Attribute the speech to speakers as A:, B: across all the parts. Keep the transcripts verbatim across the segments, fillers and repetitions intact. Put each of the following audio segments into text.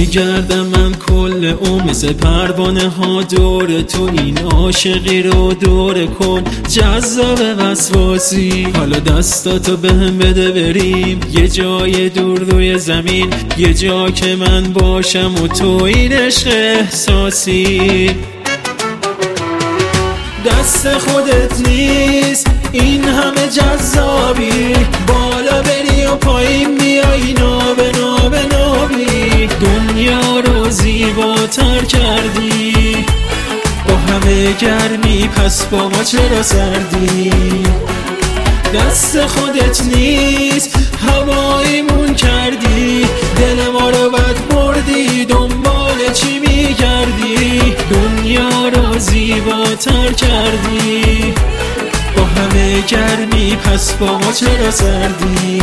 A: میگردم من کل اون مثل پروانه ها دور تو، این عاشقی رو دور کن جذاب وسواسی. حالا دستاتو بهم بده بریم یه جای دور روی زمین، یه جا که من باشم و تو این عشق احساسی. دست خودت نیست این همه جذابی، بالا بری و پایین بیایی، نابه نابه نابی، دنیا رو زیباتر کردی. با همه گرمی پس با ما چرا سردی؟ دست خودت نیست هواییمون کردی، دل ما رو بد بردی، دنبال چی میگردی؟ دنیا رو زیباتر کردی. با همه گرمی پس با ما چرا سردی؟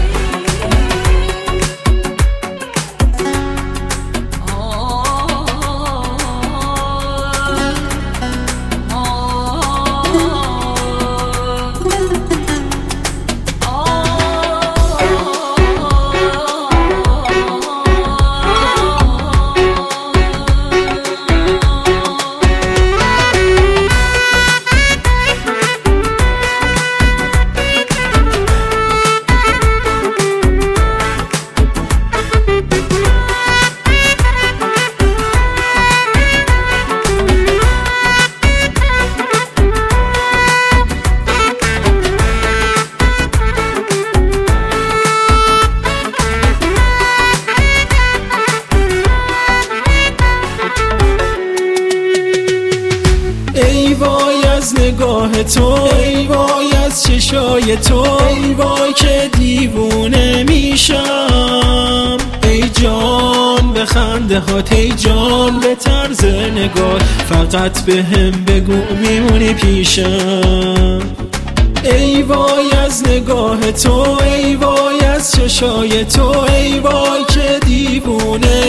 A: ای وای از نگاه تو، ای وای از چشای تو، ای وای که دیوونه میشم. ای جان به خنده هات، ای جان به طرز نگاه، فقط به هم بگو میمونی پیشم. ای وای از نگاه تو، ای وای از چشای تو، ای وای که دیوونه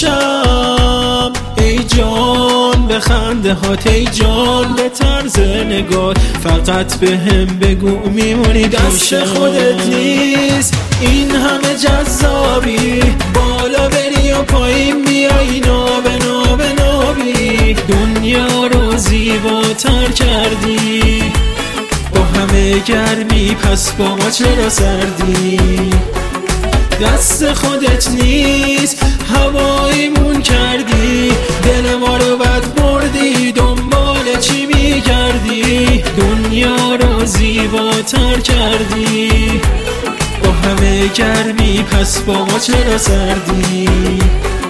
A: میشم. ای جان به خنده هات، ای جان به طرز نگاه، فقط به هم بگو میمونی پیشم. دست خودت نیست این همه جذابی، بالا بری و پایین بیایی، نابه نابه نابی، دنیا رو زیباتر کردی. با همه گرمی پس با ما چرا سردی؟ دست خودت نیست هواییمون کردی، دل ما رو بد بردی، دنبال چی میگردی؟ دنیا رو زیباتر کردی. با همه گرمی پس با ما چرا سردی؟